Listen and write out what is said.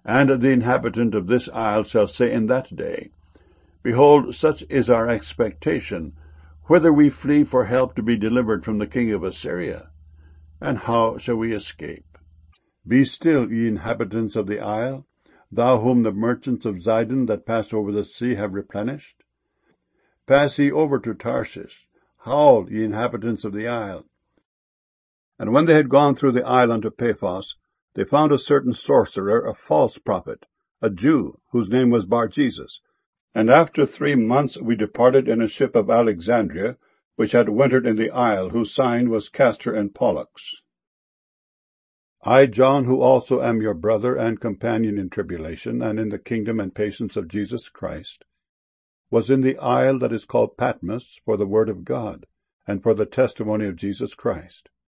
And the inhabitant of this isle shall say in that day, Behold, such is our expectation, whither we flee for help to be delivered from the king of Assyria. And how shall we escape? Be still, ye inhabitants of the isle, thou whom the merchants of Zidon that pass over the sea have replenished. Pass ye over to Tarshish, howl, ye inhabitants of the isle. And when they had gone through the isle unto Paphos, they found a certain sorcerer, a false prophet, a Jew, whose name was Bar-Jesus. And after 3 months we departed in a ship of Alexandria, which had wintered in the isle, whose sign was Castor and Pollux. I, John, who also am your brother and companion in tribulation, and in the kingdom and patience of Jesus Christ, was in the isle that is called Patmos for the word of God, and for the testimony of Jesus Christ.